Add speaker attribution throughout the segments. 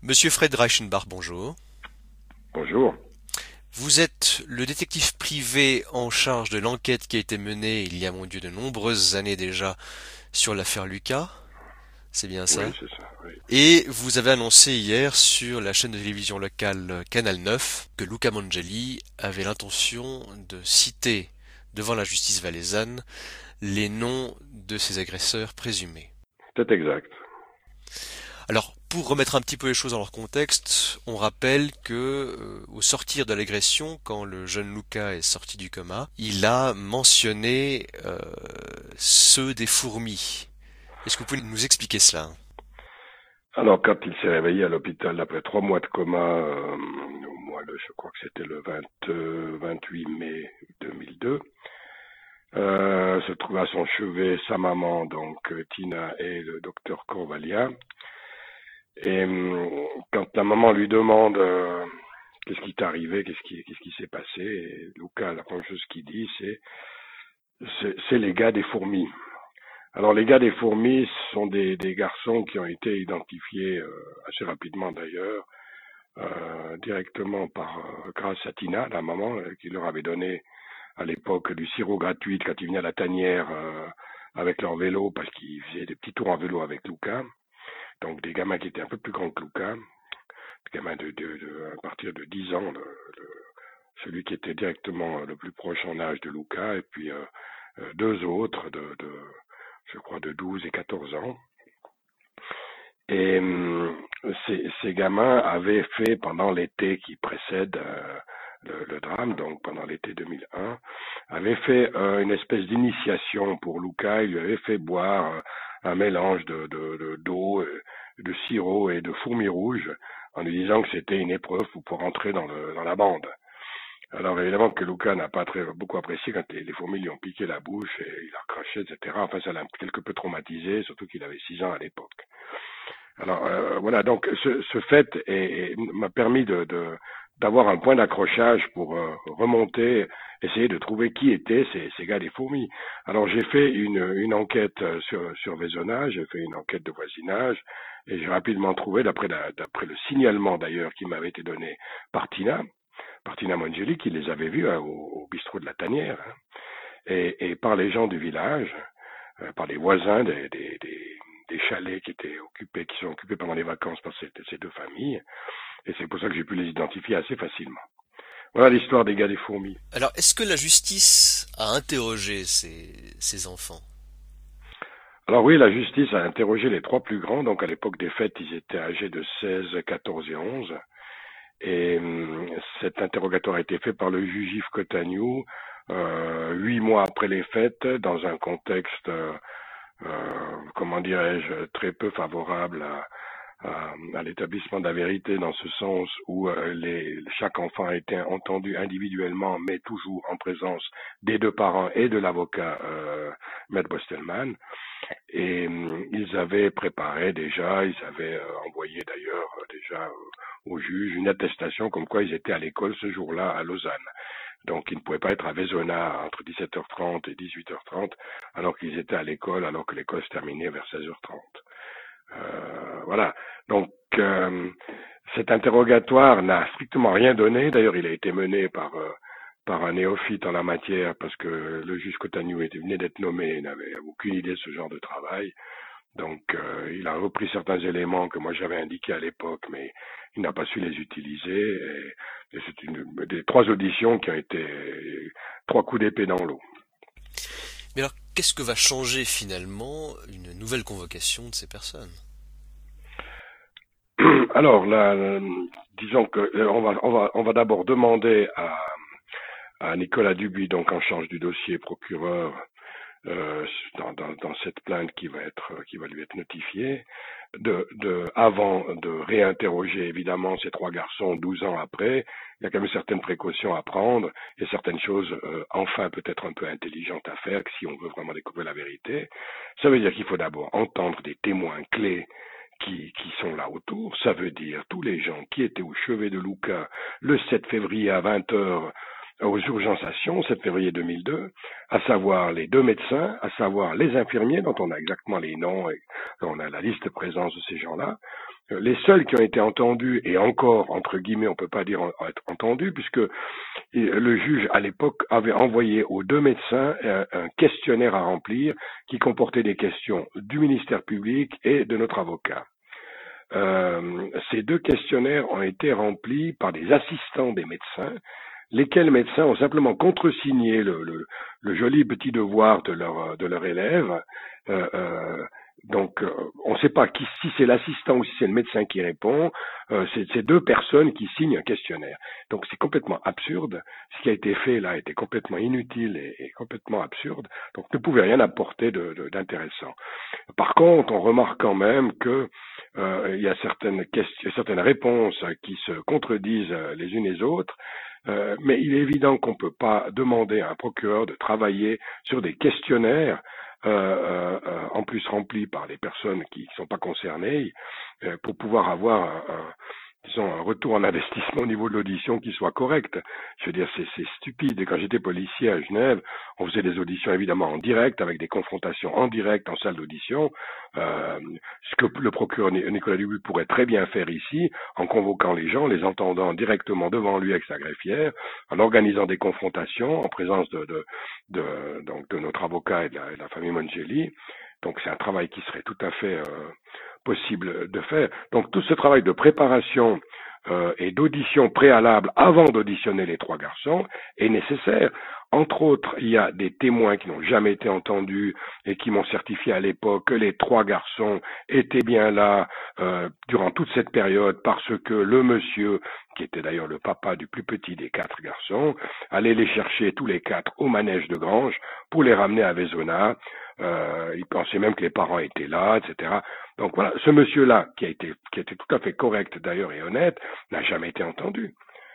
Speaker 1: Monsieur Fred Reichenbach, bonjour.
Speaker 2: Bonjour.
Speaker 1: Vous êtes le détective privé en charge de l'enquête qui a été menée il y a, mon Dieu, de nombreuses années déjà sur l'affaire Lucas. C'est bien
Speaker 2: Oui,
Speaker 1: ça?
Speaker 2: c'est ça. Oui.
Speaker 1: Et vous avez annoncé hier sur la chaîne de télévision locale Canal 9 que Luca Mangeli avait l'intention de citer devant la justice valaisanne les noms de ses agresseurs présumés.
Speaker 2: C'est exact.
Speaker 1: Alors, pour remettre un petit peu les choses dans leur contexte, on rappelle que au sortir de l'agression, quand le jeune Luca est sorti du coma, il a mentionné ceux des fourmis. Est-ce que vous pouvez nous expliquer cela?
Speaker 2: Alors, quand il s'est réveillé à l'hôpital après 3 mois de coma, je crois que c'était le 28 mai 2002, se trouve à son chevet sa maman, donc Tina, et le docteur Corvalia. Et quand la maman lui demande qu'est-ce qui t'est arrivé, qu'est-ce qui s'est passé, et Luca, la première chose qu'il dit, c'est les gars des fourmis. Alors les gars des fourmis sont des garçons qui ont été identifiés assez rapidement d'ailleurs, directement grâce à Tina, la maman, qui leur avait donné à l'époque du sirop gratuit quand ils venaient à la tanière avec leur vélo parce qu'ils faisaient des petits tours en vélo avec Luca. Donc des gamins qui étaient un peu plus grands que Luca, des gamins à partir de 10 ans, celui qui était directement le plus proche en âge de Luca, et puis deux autres je crois de 12 et 14 ans. Et ces gamins avaient fait pendant l'été qui précède le drame, donc pendant l'été 2001, avaient fait une espèce d'initiation pour Luca. Ils lui avaient fait boire un mélange d'eau, de sirop et de fourmis rouges, en lui disant que c'était une épreuve pour entrer dans la bande. Alors évidemment que Luca n'a pas beaucoup apprécié quand les fourmis lui ont piqué la bouche et il a recraché, etc. Enfin, ça l'a quelque peu traumatisé, surtout qu'il avait 6 ans à l'époque. Alors voilà, donc ce fait m'a permis d'avoir un point d'accrochage pour remonter, essayer de trouver qui étaient ces gars des fourmis. Alors j'ai fait une enquête sur Vaisonnage, j'ai fait une enquête de voisinage, et j'ai rapidement trouvé, d'après le signalement d'ailleurs qui m'avait été donné par Tina Mangeli, qui les avait vus au bistrot de la Tanière, hein, et par les gens du village, par les voisins des chalets qui sont occupés pendant les vacances par ces deux familles, et c'est pour ça que j'ai pu les identifier assez facilement. Voilà l'histoire des gars des fourmis.
Speaker 1: Alors, est-ce que la justice a interrogé ces enfants?
Speaker 2: Alors oui, la justice a interrogé les trois plus grands, donc à l'époque des fêtes, ils étaient âgés de 16, 14 et 11, et cet interrogatoire a été fait par le juge Yves Cotagnou, 8 mois après les fêtes, dans un contexte comment dirais-je, très peu favorable à l'établissement de la vérité, dans ce sens où chaque enfant a été entendu individuellement, mais toujours en présence des deux parents et de l'avocat Maître Bostelman. Et ils avaient préparé déjà, ils avaient envoyé d'ailleurs déjà au juge une attestation comme quoi ils étaient à l'école ce jour-là à Lausanne. Donc ils ne pouvaient pas être à Vaisonna entre 17h30 et 18h30 alors qu'ils étaient à l'école, alors que l'école se terminait vers 16h30. Voilà. Donc cet interrogatoire n'a strictement rien donné. D'ailleurs, il a été mené par un néophyte en la matière parce que le juge Cotagnou venait d'être nommé et n'avait aucune idée de ce genre de travail. Donc il a repris certains éléments que moi j'avais indiqués à l'époque, mais il n'a pas su les utiliser. Et c'est des trois auditions qui ont été trois coups d'épée dans l'eau.
Speaker 1: Mais alors, qu'est-ce que va changer finalement une nouvelle convocation de ces personnes?
Speaker 2: Alors là, disons que on va d'abord demander à Nicolas Dubuis, donc en charge du dossier procureur, dans cette plainte qui va lui être notifiée, avant de réinterroger évidemment ces trois garçons 12 ans après, il y a quand même certaines précautions à prendre et certaines choses enfin peut-être un peu intelligentes à faire si on veut vraiment découvrir la vérité. Ça veut dire qu'il faut d'abord entendre des témoins clés qui sont là autour. Ça veut dire tous les gens qui étaient au chevet de Luca le 7 février à 20 heures aux urgences à Sion, 7 février 2002, à savoir les deux médecins, à savoir les infirmiers dont on a exactement les noms et on a la liste de présence de ces gens-là, les seuls qui ont été entendus, et encore, entre guillemets, on peut pas dire être entendus, puisque le juge, à l'époque, avait envoyé aux deux médecins un questionnaire à remplir qui comportait des questions du ministère public et de notre avocat. Ces deux questionnaires ont été remplis par des assistants des médecins, lesquels médecins ont simplement contresigné le joli petit devoir de leur élève. Donc, on ne sait pas si c'est l'assistant ou si c'est le médecin qui répond. C'est deux personnes qui signent un questionnaire. Donc, c'est complètement absurde. Ce qui a été fait là était complètement inutile et complètement absurde. Donc, ne pouvait rien apporter d'intéressant. Par contre, on remarque quand même que il y a certaines réponses qui se contredisent les unes les autres. Mais il est évident qu'on ne peut pas demander à un procureur de travailler sur des questionnaires en plus remplis par des personnes qui ne sont pas concernées pour pouvoir avoir disons, un retour en investissement au niveau de l'audition qui soit correct. Je veux dire, c'est stupide. Et quand j'étais policier à Genève, on faisait des auditions évidemment en direct, avec des confrontations en direct en salle d'audition, ce que le procureur Nicolas Dubuc pourrait très bien faire ici, en convoquant les gens, les entendant directement devant lui avec sa greffière, en organisant des confrontations en présence donc de notre avocat et de la famille Mongeli. Donc c'est un travail qui serait tout à fait possible de faire. Donc tout ce travail de préparation et d'audition préalable avant d'auditionner les trois garçons est nécessaire. Entre autres, il y a des témoins qui n'ont jamais été entendus et qui m'ont certifié à l'époque que les trois garçons étaient bien là durant toute cette période parce que le monsieur, qui était d'ailleurs le papa du plus petit des quatre garçons, allait les chercher tous les quatre au manège de Grange pour les ramener à Vaisonna. Il pensait même que les parents étaient là, etc. Donc voilà, ce monsieur-là, qui était tout à fait correct d'ailleurs et honnête, n'a jamais été entendu.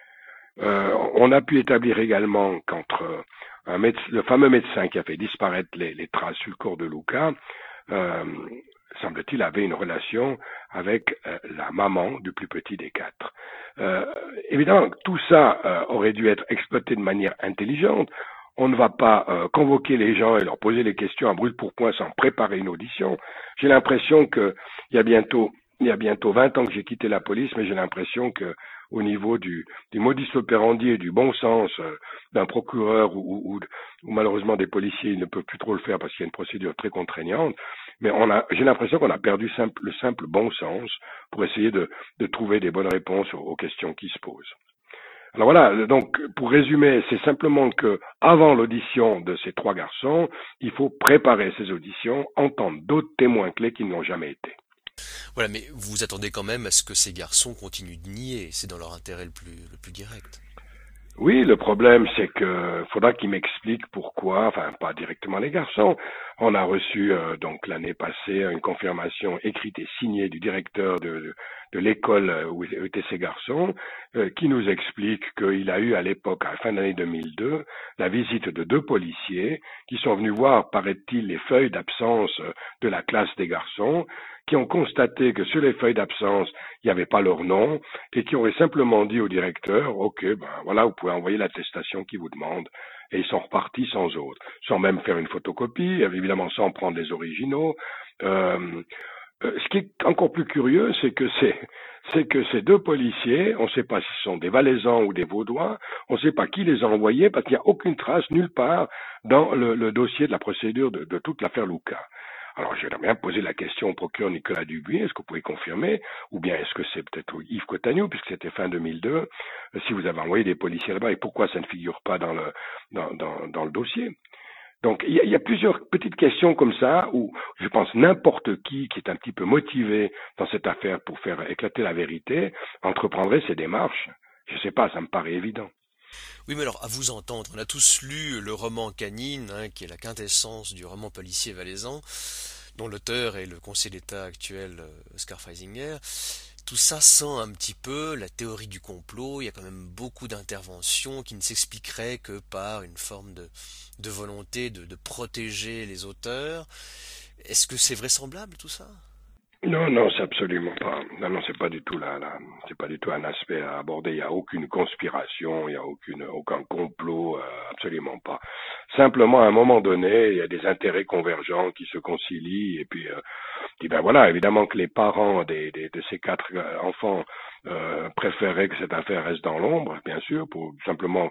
Speaker 2: On a pu établir également qu'entre le fameux médecin qui a fait disparaître les traces sur le corps de Luca, semble-t-il, avait une relation avec la maman du plus petit des quatre. Évidemment, tout ça aurait dû être exploité de manière intelligente. On ne va pas convoquer les gens et leur poser les questions à brûle pour point sans préparer une audition. J'ai l'impression qu'il y a bientôt 20 ans que j'ai quitté la police, mais j'ai l'impression que au niveau du modus operandi et du bon sens d'un procureur ou malheureusement des policiers, ils ne peuvent plus trop le faire parce qu'il y a une procédure très contraignante. Mais j'ai l'impression qu'on a perdu le simple bon sens pour essayer de trouver des bonnes réponses aux questions qui se posent. Alors voilà, donc pour résumer, c'est simplement que avant l'audition de ces trois garçons, il faut préparer ces auditions, entendre d'autres témoins clés qui n'ont jamais été.
Speaker 1: Voilà, mais vous vous attendez quand même à ce que ces garçons continuent de nier, c'est dans leur intérêt le plus direct.
Speaker 2: Oui, le problème, c'est que faudra qu'ils m'expliquent pourquoi, enfin pas directement les garçons. On a reçu donc l'année passée une confirmation écrite et signée du directeur de l'école où étaient ces garçons, qui nous explique qu'il a eu à l'époque, à la fin de l'année 2002, la visite de deux policiers qui sont venus voir, paraît-il, les feuilles d'absence de la classe des garçons, qui ont constaté que sur les feuilles d'absence, il n'y avait pas leur nom, et qui auraient simplement dit au directeur, OK, ben voilà, vous pouvez envoyer l'attestation qu'il vous demande. Et ils sont repartis sans autre, sans même faire une photocopie, évidemment sans prendre les originaux. Ce qui est encore plus curieux, c'est que ces deux policiers, on ne sait pas si ce sont des Valaisans ou des Vaudois, on ne sait pas qui les a envoyés parce qu'il n'y a aucune trace nulle part dans le dossier de la procédure de toute l'affaire Luca. Alors, j'aimerais bien poser la question au procureur Nicolas Dubuis, est-ce que vous pouvez confirmer, ou bien est-ce que c'est peut-être Yves Cotagnou, puisque c'était fin 2002, si vous avez envoyé des policiers là-bas, et pourquoi ça ne figure pas dans le dossier? Donc, il y a plusieurs petites questions comme ça, où je pense n'importe qui est un petit peu motivé dans cette affaire pour faire éclater la vérité, entreprendrait ces démarches. Je sais pas, ça me paraît évident.
Speaker 1: Oui, mais alors, à vous entendre, on a tous lu le roman Canine, hein, qui est la quintessence du roman policier valaisan, dont l'auteur est le conseiller d'État actuel Oscar Freisinger. Tout ça sent un petit peu la théorie du complot, il y a quand même beaucoup d'interventions qui ne s'expliqueraient que par une forme de volonté de protéger les auteurs. Est-ce que c'est vraisemblable tout ça?
Speaker 2: Non, non, c'est absolument pas. Non, non, c'est pas du tout c'est pas du tout un aspect à aborder. Il n'y a aucune conspiration, il n'y a aucun complot, absolument pas. Simplement, à un moment donné, il y a des intérêts convergents qui se concilient et puis ben voilà, évidemment que les parents de ces quatre enfants préféraient que cette affaire reste dans l'ombre, bien sûr, pour simplement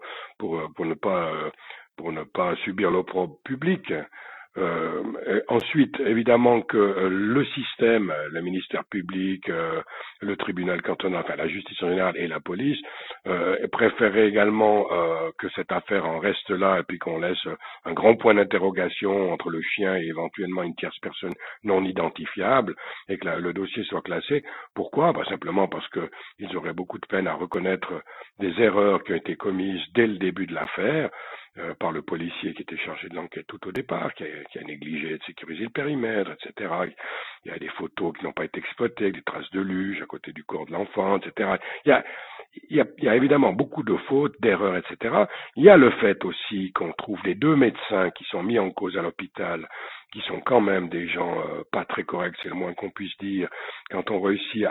Speaker 2: pour ne pas subir l'opprobre public. Ensuite, évidemment que le système, le ministère public, le tribunal cantonal, enfin la justice en général et la police préféraient également que cette affaire en reste là et puis qu'on laisse un grand point d'interrogation entre le chien et éventuellement une tierce personne non identifiable et que le dossier soit classé. Pourquoi? Simplement parce que ils auraient beaucoup de peine à reconnaître des erreurs qui ont été commises dès le début de l'affaire par le policier qui était chargé de l'enquête tout au départ, qui a négligé de sécuriser le périmètre, etc. Il y a des photos qui n'ont pas été exploitées, des traces de luge à côté du corps de l'enfant, etc. Il y a évidemment beaucoup de fautes, d'erreurs, etc. Il y a le fait aussi qu'on trouve les deux médecins qui sont mis en cause à l'hôpital, qui sont quand même des gens pas très corrects, c'est le moins qu'on puisse dire, quand on réussit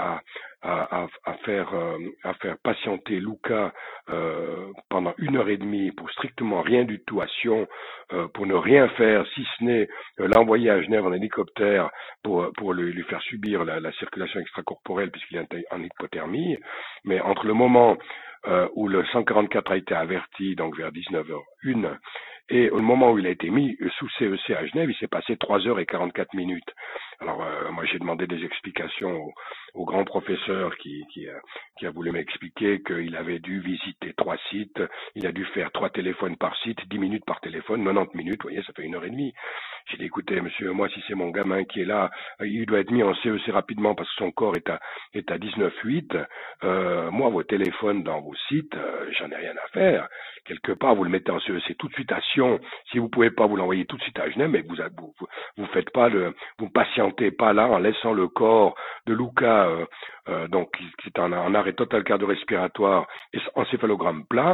Speaker 2: à faire patienter Luca pendant 1 heure et demie pour strictement rien du tout à Sion, pour ne rien faire si ce n'est l'envoyer à Genève en hélicoptère pour lui faire subir la circulation extracorporelle puisqu'il est en hypothermie. Mais entre le moment où le 144 a été averti, donc vers 19h01, et au moment où il a été mis sous CEC à Genève, il s'est passé 3 h et 44 minutes. Alors moi j'ai demandé des explications au grand professeur qui a voulu m'expliquer qu'il avait dû visiter 3 sites, il a dû faire 3 téléphones par site, 10 minutes par téléphone, 90 minutes, vous voyez, ça fait 1 heure et demie. J'ai dit écoutez monsieur, moi si c'est mon gamin qui est là, il doit être mis en CEC rapidement parce que son corps est à 19,8. Moi vos téléphones dans vos sites, j'en ai rien à faire. Quelque part vous le mettez en CEC tout de suite à Sion. Si vous pouvez pas vous l'envoyer tout de suite à Genève, mais vous faites pas vous patientez pas là en laissant le corps de Luca donc qui est en arrêt total cardio-respiratoire et encéphalogramme plat,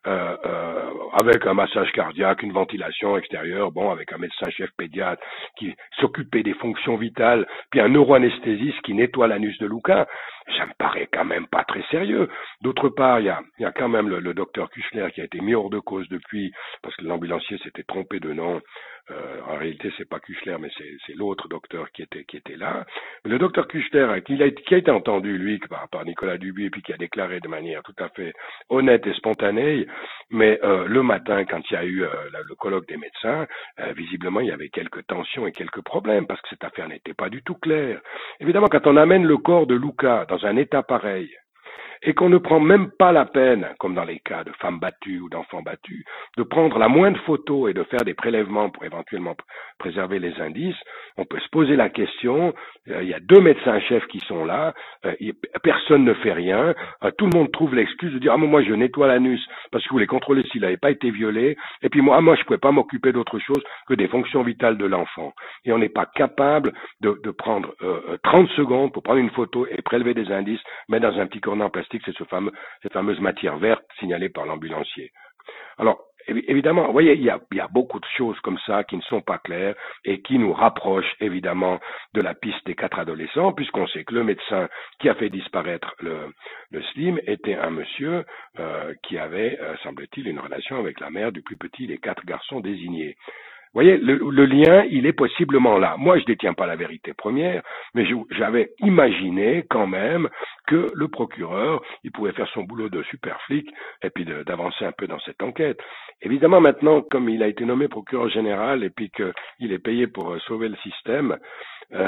Speaker 2: avec un massage cardiaque, une ventilation extérieure, bon, avec un médecin-chef pédiatre qui s'occupait des fonctions vitales, puis un neuroanesthésiste qui nettoie l'anus de Luca, ça me paraît quand même pas très sérieux. D'autre part, il y a quand même le docteur Kuchler qui a été mis hors de cause depuis, parce que l'ambulancier s'était trompé de nom. En réalité, c'est pas Kuchler, mais c'est l'autre docteur qui était là. Le docteur Kuchler, qui a été entendu, lui, par Nicolas Dubuis, et puis qui a déclaré de manière tout à fait honnête et spontanée, mais le matin, quand il y a eu le colloque des médecins, visiblement, il y avait quelques tensions et quelques problèmes, parce que cette affaire n'était pas du tout claire. Évidemment, quand on amène le corps de Luca dans un état pareil, et qu'on ne prend même pas la peine, comme dans les cas de femmes battues ou d'enfants battus, de prendre la moindre photo et de faire des prélèvements pour éventuellement préserver les indices, on peut se poser la question, il y a 2 médecins-chefs qui sont là, personne ne fait rien, tout le monde trouve l'excuse de dire « Ah, moi je nettoie l'anus parce que je voulais contrôler s'il n'avait pas été violé, et puis moi je ne pouvais pas m'occuper d'autre chose que des fonctions vitales de l'enfant. » Et on n'est pas capable de prendre 30 secondes pour prendre une photo et prélever des indices, mettre dans un petit cornet en plastique, c'est cette fameuse matière verte signalée par l'ambulancier. Alors, évidemment, vous voyez, il y a beaucoup de choses comme ça qui ne sont pas claires et qui nous rapprochent évidemment de la piste des 4 adolescents, puisqu'on sait que le médecin qui a fait disparaître le Slim était un monsieur qui avait, semble-t-il, une relation avec la mère du plus petit des 4 garçons désignés. Vous voyez, le lien, il est possiblement là. Moi, je détiens pas la vérité première, mais j'avais imaginé quand même que le procureur, il pouvait faire son boulot de super flic et puis d'avancer un peu dans cette enquête. Évidemment, maintenant, comme il a été nommé procureur général et puis qu'il est payé pour sauver le système, euh,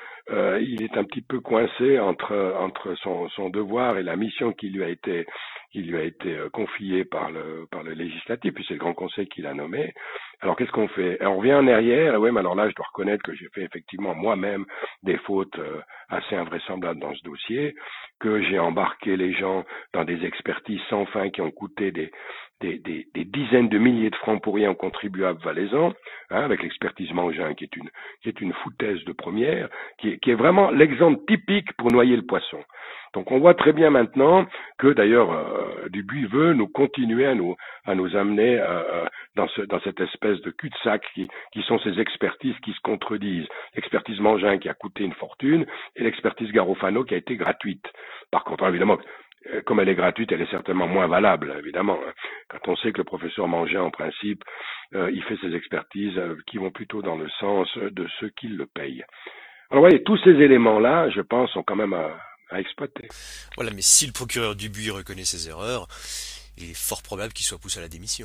Speaker 2: il est un petit peu coincé entre son devoir et la mission qui lui a été confiée par le législatif, puis c'est le Grand Conseil qui l'a nommé. Alors qu'est-ce qu'on fait? On revient en arrière, et oui, mais alors là, je dois reconnaître que j'ai fait effectivement moi-même des fautes assez invraisemblables dans ce dossier, que j'ai embarqué les gens dans des expertises sans fin qui ont coûté des dizaines de milliers de francs pour rien aux contribuables valaisans, avec l'expertise Mangin qui est une foutaise de première, qui est vraiment l'exemple typique pour noyer le poisson. Donc on voit très bien maintenant que d'ailleurs Dubuis veut nous continuer à nous amener dans cette espèce de cul-de-sac qui sont ces expertises qui se contredisent. L'expertise Mangin qui a coûté une fortune et l'expertise Garofano qui a été gratuite. Par contre, évidemment, comme elle est gratuite, elle est certainement moins valable, évidemment. Quand on sait que le professeur Mangin, en principe, il fait ses expertises qui vont plutôt dans le sens de ceux qui le payent. Alors, vous voyez, tous ces éléments-là, je pense, sont quand même à exploiter.
Speaker 1: Voilà, mais si le procureur Dubuis reconnaît ses erreurs, il est fort probable qu'il soit poussé à la démission.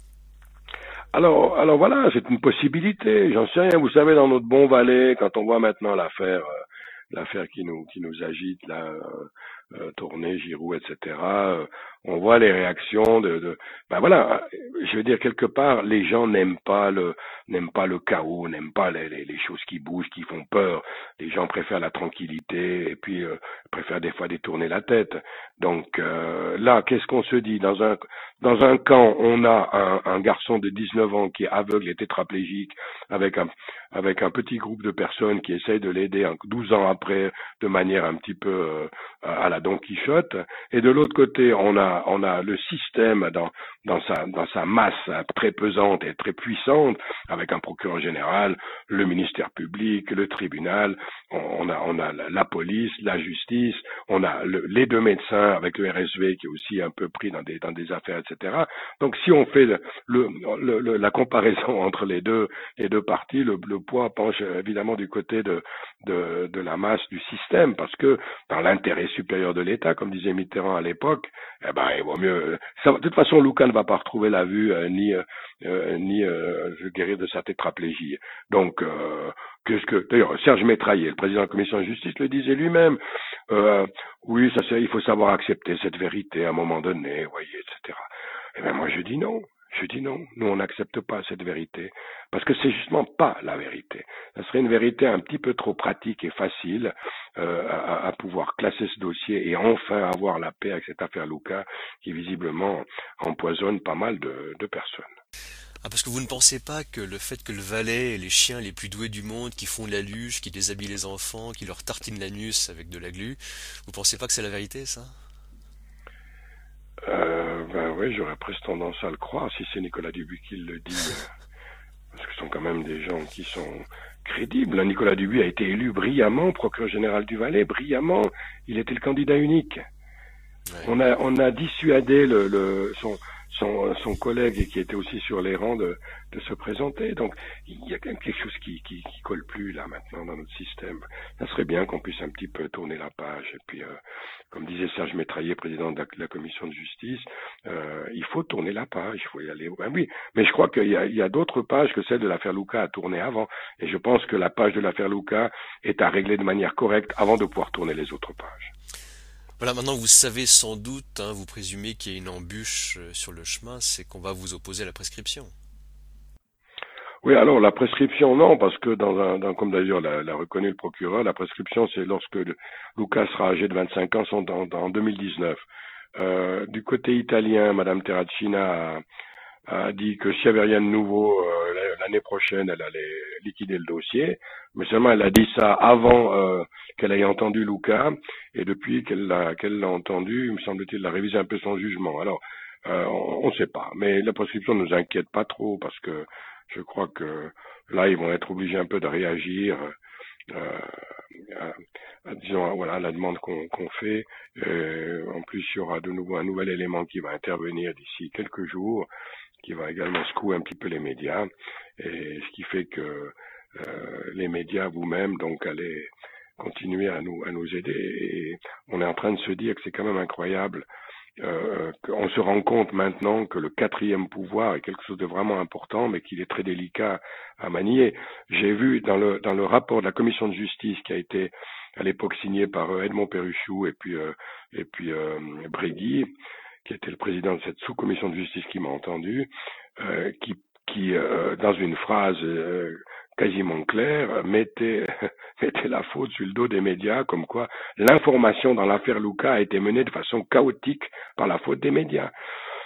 Speaker 2: Alors voilà, c'est une possibilité. J'en sais rien. Vous savez, dans notre bon Valais, quand on voit maintenant l'affaire qui nous agite là, Tourné, Giroud, etc. On voit les réactions ben voilà, je veux dire quelque part, les gens n'aiment pas le chaos, n'aiment pas les choses qui bougent, qui font peur. Les gens préfèrent la tranquillité et puis préfèrent des fois détourner la tête. Donc là, qu'est-ce qu'on se dit dans un camp, on a un garçon de 19 ans qui est aveugle et tétraplégique avec un petit groupe de personnes qui essayent de l'aider 12 ans après de manière un petit peu à la Don Quichotte, et de l'autre côté on a le système dans sa masse très pesante et très puissante, avec un procureur général, le ministère public, le tribunal, on a la police, la justice, on a les deux médecins avec le RSV qui est aussi un peu pris dans des affaires, etc. Donc si on fait la comparaison entre les deux parties, le poids penche évidemment du côté de la masse du système, parce que dans l'intérêt supérieur de l'État, comme disait Mitterrand à l'époque, il vaut mieux. De toute façon, Louka ne va pas retrouver la vue ni se guérir de sa tétraplégie. Donc, d'ailleurs, Serge Métraillé, le président de la commission de justice, le disait lui-même. Oui, il faut savoir accepter cette vérité à un moment donné, voyez, etc. Eh bien, moi, je dis non. Nous on n'accepte pas cette vérité, parce que c'est justement pas la vérité. Ça serait une vérité un petit peu trop pratique et facile à pouvoir classer ce dossier et enfin avoir la paix avec cette affaire Louka qui visiblement empoisonne pas mal de personnes.
Speaker 1: Ah, parce que vous ne pensez pas que le fait que le valet et les chiens les plus doués du monde qui font de la luge, qui déshabillent les enfants, qui leur tartinent l'anus avec de la glu, vous pensez pas que c'est la vérité, ça?
Speaker 2: Ben oui, j'aurais presque tendance à le croire si c'est Nicolas Dubuis qui le dit, parce que ce sont quand même des gens qui sont crédibles. Nicolas Dubuis a été élu brillamment procureur général du Valais, brillamment. Il était le candidat unique. Ouais. On a dissuadé son collègue qui était aussi sur les rangs de se présenter. Donc il y a quand même quelque chose qui colle plus là maintenant dans notre système. Ça serait bien qu'on puisse un petit peu tourner la page. Et puis, comme disait Serge Métraillé, président de la commission de justice, il faut tourner la page, il faut y aller. Ben oui, mais je crois qu'il y a d'autres pages que celle de l'affaire Louka à tourner avant. Et je pense que la page de l'affaire Louka est à régler de manière correcte avant de pouvoir tourner les autres pages.
Speaker 1: Voilà, maintenant vous savez sans doute, vous présumez qu'il y a une embûche sur le chemin, c'est qu'on va vous opposer à la prescription.
Speaker 2: Oui, alors la prescription, non, parce que comme d'ailleurs l'a reconnu le procureur, la prescription, c'est lorsque Louka sera âgé de 25 ans, en 2019. Du côté italien, Madame Terracina a dit que s'il n'y avait rien de nouveau, l'année prochaine, elle allait liquider le dossier. Mais seulement, elle a dit ça avant qu'elle ait entendu Louka. Et depuis qu'elle l'a entendu, il me semble-t-il, elle a révisé un peu son jugement. Alors, on ne sait pas. Mais la prescription ne nous inquiète pas trop, parce que je crois que là, ils vont être obligés un peu de réagir disons, voilà, la demande qu'on fait. En plus, il y aura de nouveau un nouvel élément qui va intervenir d'ici quelques jours, qui va également secouer un petit peu les médias, et ce qui fait que les médias vous-même donc allez continuer à nous aider. Et on est en train de se dire que c'est quand même incroyable. On se rend compte maintenant que le quatrième pouvoir est quelque chose de vraiment important, mais qu'il est très délicat à manier. J'ai vu dans le rapport de la commission de justice qui a été à l'époque signé par Edmond Perruchou et puis Brégui, qui était le président de cette sous-commission de justice qui m'a entendu, qui dans une phrase quasiment claire, mettait la faute sur le dos des médias, comme quoi l'information dans l'affaire Louka a été menée de façon chaotique par la faute des médias.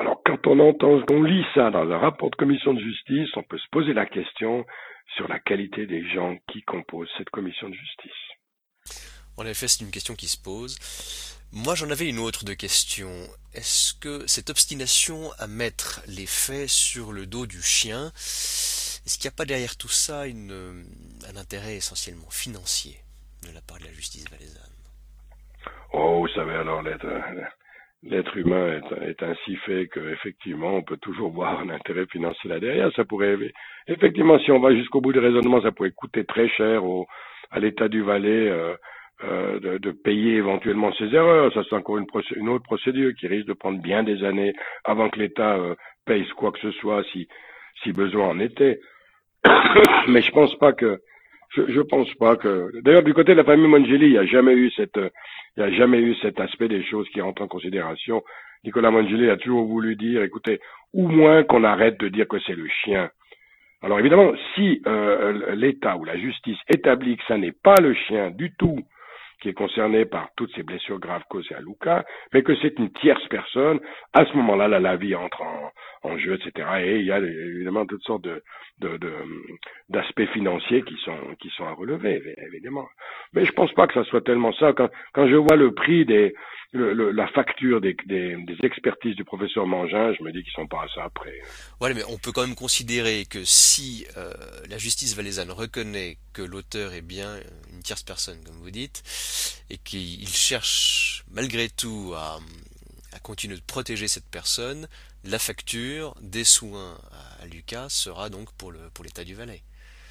Speaker 2: Alors, quand on lit ça dans un rapport de commission de justice, on peut se poser la question sur la qualité des gens qui composent cette commission de justice.
Speaker 1: En effet, c'est une question qui se pose. Moi, j'en avais une autre de question. Est-ce que cette obstination à mettre les faits sur le dos du chien, est-ce qu'il n'y a pas derrière tout ça un intérêt essentiellement financier de la part de la justice valaisanne?
Speaker 2: Oh, vous savez, alors, l'être humain est ainsi fait qu'effectivement, on peut toujours voir un intérêt financier là derrière. Ça pourrait, effectivement, si on va jusqu'au bout du raisonnement, ça pourrait coûter très cher à l'État du Valais de payer éventuellement ses erreurs. Ça, c'est encore une autre procédure qui risque de prendre bien des années avant que l'État paye quoi que ce soit, si besoin en était. Mais je pense pas que. D'ailleurs, du côté de la famille Mongeli, il n'y a jamais eu cet aspect des choses qui rentrent en considération. Nicolas Mongeli a toujours voulu dire, écoutez, au moins qu'on arrête de dire que c'est le chien. Alors évidemment, si l'État ou la justice établit que ça n'est pas le chien du tout qui est concerné par toutes ces blessures graves causées à Luca, mais que c'est une tierce personne, à ce moment-là, la vie entre en jeu, etc. Et il y a évidemment toutes sortes d'aspects financiers qui sont à relever, évidemment. Mais je pense pas que ça soit tellement ça. Quand je vois le prix la facture des expertises du professeur Mangin, je me dis qu'ils sont pas à ça près.
Speaker 1: Voilà, mais on peut quand même considérer que si la justice valaisanne reconnaît que l'auteur est bien une tierce personne, comme vous dites, et qu'il cherche malgré tout à continuer de protéger cette personne, la facture des soins à Lucas sera donc pour l'État du Valais.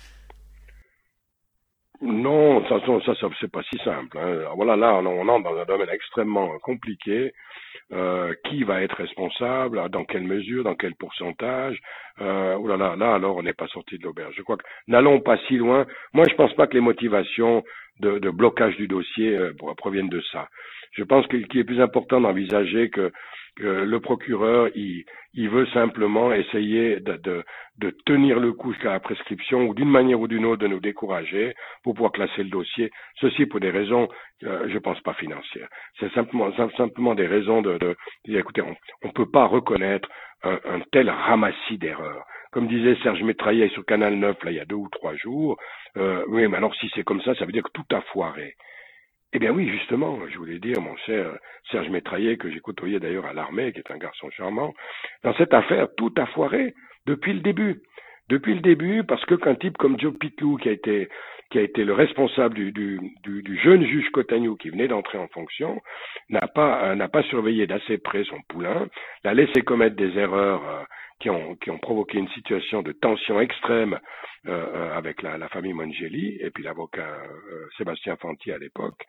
Speaker 2: Non, ça c'est pas si simple. Hein. Voilà, là, on entre dans un domaine extrêmement compliqué. Qui va être responsable, dans quelle mesure, dans quel pourcentage. Là, alors on n'est pas sorti de l'auberge. Je crois que n'allons pas si loin. Moi, je pense pas que les motivations de blocage du dossier proviennent de ça. Je pense qu'il est plus important d'envisager que le procureur, il veut simplement essayer de tenir le coup jusqu'à la prescription ou d'une manière ou d'une autre de nous décourager pour pouvoir classer le dossier. Ceci pour des raisons, je pense pas financières. C'est simplement des raisons de dire, écoutez, on ne peut pas reconnaître un tel ramassis d'erreurs. Comme disait Serge Métraillet sur Canal 9, là, il y a 2 ou 3 jours, oui, mais alors si c'est comme ça veut dire que tout a foiré. Eh bien oui, justement, je voulais dire, mon cher Serge Métraillet, que j'ai côtoyé d'ailleurs à l'armée, qui est un garçon charmant, dans cette affaire, tout a foiré depuis le début. Depuis le début, parce qu'un type comme Joe Pitlou, qui a été le responsable du jeune juge Cotagnou qui venait d'entrer en fonction, n'a pas surveillé d'assez près son poulain, l'a laissé commettre des erreurs qui ont provoqué une situation de tension extrême avec la famille Mongeli et puis l'avocat Sébastien Fanti à l'époque.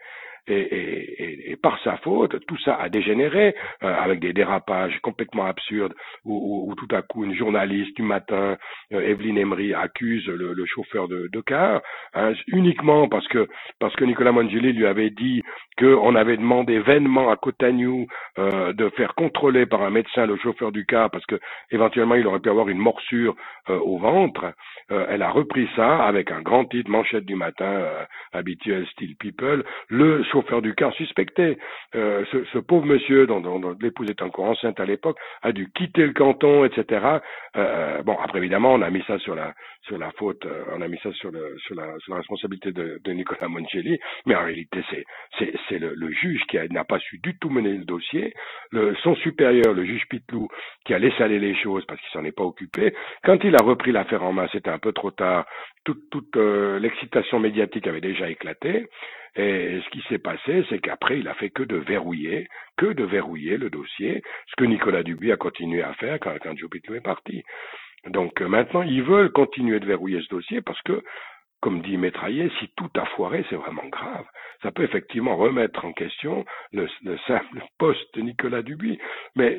Speaker 2: Et par sa faute, tout ça a dégénéré avec des dérapages complètement absurdes où tout à coup une journaliste du matin, Evelyne Emery, accuse le chauffeur de car, hein, uniquement parce que Nicolas Mongeli lui avait dit qu'on avait demandé vainement à Cotagnou de faire contrôler par un médecin le chauffeur du car parce que éventuellement il aurait pu avoir une morsure au ventre. Elle a repris ça avec un grand titre, manchette du matin, habituel style People, le chauffeur du car suspecté. Ce pauvre monsieur, dont l'épouse est encore enceinte à l'époque, a dû quitter le canton, etc. Bon, après évidemment, on a mis ça sur la faute, on a mis ça sur la responsabilité de Nicolas Mongeli, mais en réalité, c'est le juge qui n'a pas su du tout mener le dossier, son supérieur, le juge Pitlou, qui a laissé aller les choses parce qu'il s'en est pas occupé. Quand il a repris l'affaire en main, c'était un peu trop tard. Toute l'excitation médiatique avait déjà éclaté. Et ce qui s'est passé, c'est qu'après, il a fait que de verrouiller le dossier, ce que Nicolas Dubuis a continué à faire quand Joe Pitlou est parti. Donc maintenant, ils veulent continuer de verrouiller ce dossier parce que, comme dit Métraillet, si tout a foiré, c'est vraiment grave. Ça peut effectivement remettre en question le simple poste de Nicolas Dubuis. Mais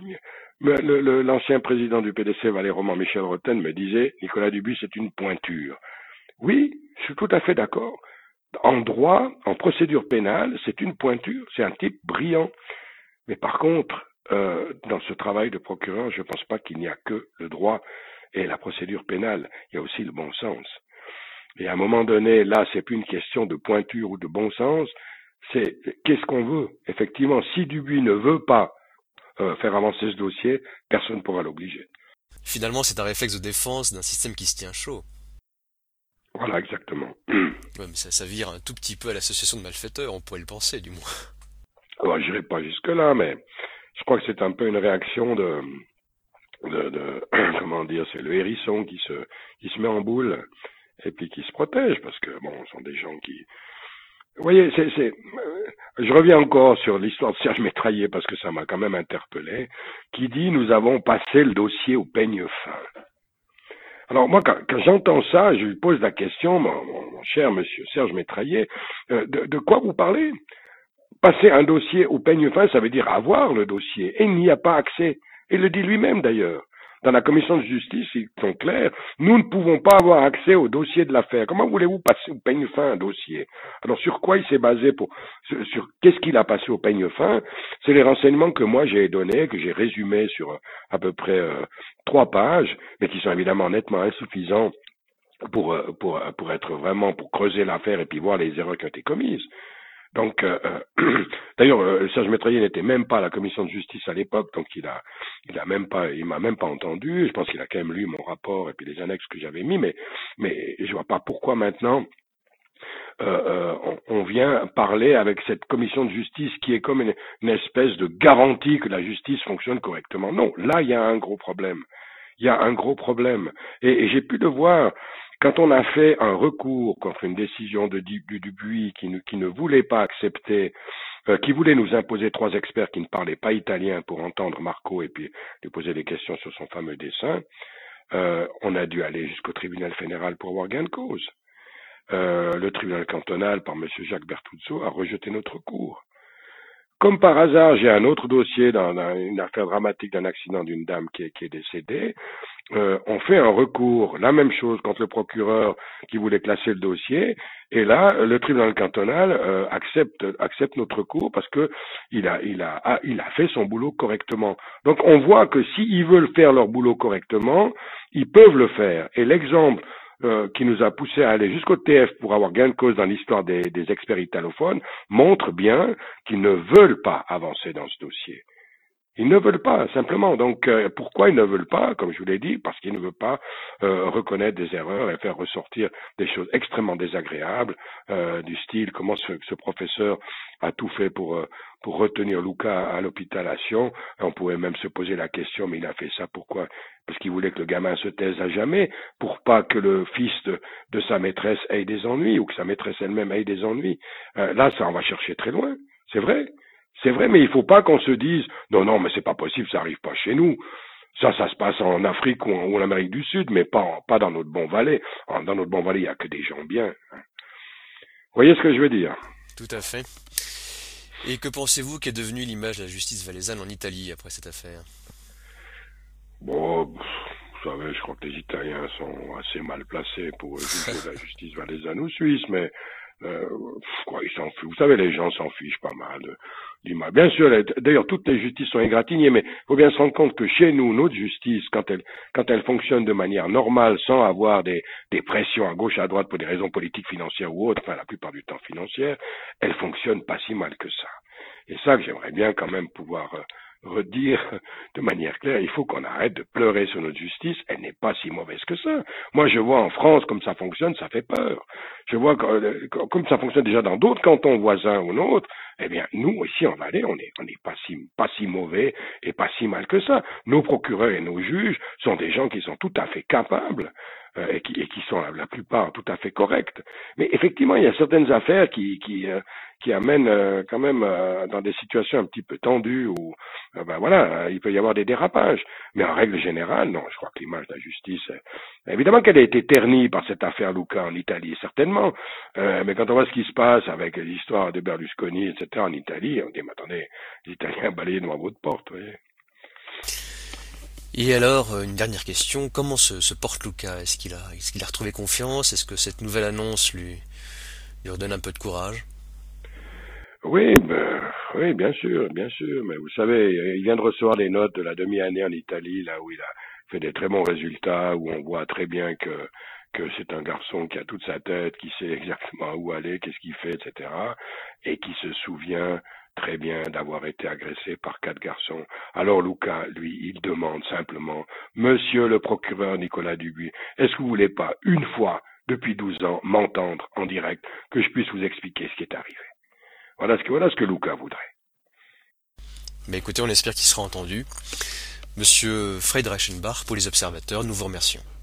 Speaker 2: l'ancien président du PDC, Valais-Roman, Michel Roten, me disait, Nicolas Dubuis, c'est une pointure. Oui, je suis tout à fait d'accord. En droit, en procédure pénale, c'est une pointure, c'est un type brillant. Mais par contre, dans ce travail de procureur, je ne pense pas qu'il n'y a que le droit et la procédure pénale. Il y a aussi le bon sens. Et à un moment donné, là, c'est plus une question de pointure ou de bon sens, c'est qu'est-ce qu'on veut. Effectivement, si Dubuis ne veut pas faire avancer ce dossier, personne ne pourra l'obliger.
Speaker 1: Finalement, c'est un réflexe de défense d'un système qui se tient chaud.
Speaker 2: Voilà, exactement.
Speaker 1: Ouais, mais ça vire un tout petit peu à l'association de malfaiteurs, on pourrait le penser, du moins.
Speaker 2: Alors, j'irai pas jusque-là, mais je crois que c'est un peu une réaction comment dire, c'est le hérisson qui se met en boule et puis qui se protège, parce que bon, ce sont des gens qui, vous voyez, je reviens encore sur l'histoire de Serge Métraillé parce que ça m'a quand même interpellé, qui dit nous avons passé le dossier au peigne fin. Alors moi, quand j'entends ça, je lui pose la question, mon cher monsieur Serge Métraillé, de quoi vous parlez? Passer un dossier au peigne fin, ça veut dire avoir le dossier, et il n'y a pas accès. Il le dit lui-même d'ailleurs. Dans la commission de justice, ils sont clairs, nous ne pouvons pas avoir accès au dossier de l'affaire. Comment voulez-vous passer au peigne fin un dossier? Alors sur quoi il s'est basé sur qu'est-ce qu'il a passé au peigne fin? C'est les renseignements que moi j'ai donnés, que j'ai résumés sur à peu près 3 pages, mais qui sont évidemment nettement insuffisants pour être vraiment, pour creuser l'affaire et puis voir les erreurs qui ont été commises. Donc, d'ailleurs, Serge Métraillé n'était même pas à la commission de justice à l'époque, donc il m'a même pas entendu. Je pense qu'il a quand même lu mon rapport et puis les annexes que j'avais mis, mais je vois pas pourquoi maintenant on vient parler avec cette commission de justice qui est comme une espèce de garantie que la justice fonctionne correctement. Non, là il y a un gros problème. Il y a un gros problème. Et j'ai pu le voir quand on a fait un recours contre une décision du Dubuis qui ne voulait pas accepter, qui voulait nous imposer 3 experts qui ne parlaient pas italien pour entendre Marco et puis lui poser des questions sur son fameux dessin. On a dû aller jusqu'au tribunal fédéral pour avoir gain de cause. Le tribunal cantonal, par M. Jacques Bertuzzo, a rejeté notre recours. Comme par hasard, j'ai un autre dossier dans une affaire dramatique d'un accident d'une dame qui est décédée. On fait un recours, la même chose contre le procureur qui voulait classer le dossier, et là, le tribunal cantonal accepte notre recours parce que il a fait son boulot correctement. Donc on voit que s'ils veulent faire leur boulot correctement, ils peuvent le faire. Et l'exemple qui nous a poussé à aller jusqu'au TF pour avoir gain de cause dans l'histoire des experts italophones montre bien qu'ils ne veulent pas avancer dans ce dossier. Ils ne veulent pas, simplement. Donc, pourquoi ils ne veulent pas? Comme je vous l'ai dit, parce qu'ils ne veulent pas reconnaître des erreurs et faire ressortir des choses extrêmement désagréables, du style comment ce professeur a tout fait pour retenir Luca à l'hôpital à Sion. On pouvait même se poser la question, mais il a fait ça pourquoi? Parce qu'il voulait que le gamin se taise à jamais, pour pas que le fils de sa maîtresse ait des ennuis, ou que sa maîtresse elle-même ait des ennuis. Là, ça, on va chercher très loin. C'est vrai. C'est vrai, mais il faut pas qu'on se dise non, mais c'est pas possible, ça arrive pas chez nous. Ça se passe en Afrique ou en Amérique du Sud, mais pas dans notre bon Valais. Dans notre bon Valais, il y a que des gens bien. Vous voyez ce que je veux dire?
Speaker 1: Tout à fait. Et que pensez-vous qu'est devenue l'image de la justice valaisanne en Italie après cette affaire?
Speaker 2: Bon, vous savez, je crois que les Italiens sont assez mal placés pour juger la justice valaisanne ou suisse, mais quoi, ils s'en fichent. Vous savez, les gens s'en fichent pas mal du mal. Bien sûr, d'ailleurs, toutes les justices sont égratignées, mais il faut bien se rendre compte que chez nous, notre justice, quand elle fonctionne de manière normale, sans avoir des pressions à gauche, à droite pour des raisons politiques, financières ou autres, enfin la plupart du temps financières, elle fonctionne pas si mal que ça. Et ça que j'aimerais bien quand même pouvoir redire de manière claire, il faut qu'on arrête de pleurer sur notre justice, elle n'est pas si mauvaise que ça. Moi je vois en France comme ça fonctionne, ça fait peur. Je vois comme ça fonctionne déjà dans d'autres cantons voisins ou nôtres, eh bien nous ici en Valais, on n'est pas si mauvais et pas si mal que ça. Nos procureurs et nos juges sont des gens qui sont tout à fait capables et qui sont la plupart tout à fait corrects. Mais effectivement, il y a certaines affaires qui amènent quand même dans des situations un petit peu tendues où ben voilà, il peut y avoir des dérapages. Mais en règle générale, non, je crois que l'image de la justice, évidemment qu'elle a été ternie par cette affaire Luca en Italie, certainement. Mais quand on voit ce qui se passe avec l'histoire de Berlusconi, etc. en Italie, on dit, mais attendez, les Italiens balayent devant votre porte, vous voyez.
Speaker 1: Et alors, une dernière question, comment se porte Luca? Est-ce qu'il a retrouvé confiance? Est-ce que cette nouvelle annonce lui redonne un peu de courage?
Speaker 2: Oui, oui, bien sûr, mais vous savez, il vient de recevoir les notes de la demi-année en Italie, là où il a fait des très bons résultats, où on voit très bien que c'est un garçon qui a toute sa tête, qui sait exactement où aller, qu'est-ce qu'il fait, etc., et qui se souvient très bien d'avoir été agressé par 4 garçons. Alors Lucas, lui, il demande simplement, Monsieur le procureur Nicolas Dubuis, est-ce que vous voulez pas, une fois, depuis 12 ans, m'entendre en direct, que je puisse vous expliquer ce qui est arrivé? Voilà ce que Lucas voudrait.
Speaker 1: Mais écoutez, on espère qu'il sera entendu. Monsieur Fred Reichenbach, pour les observateurs, nous vous remercions.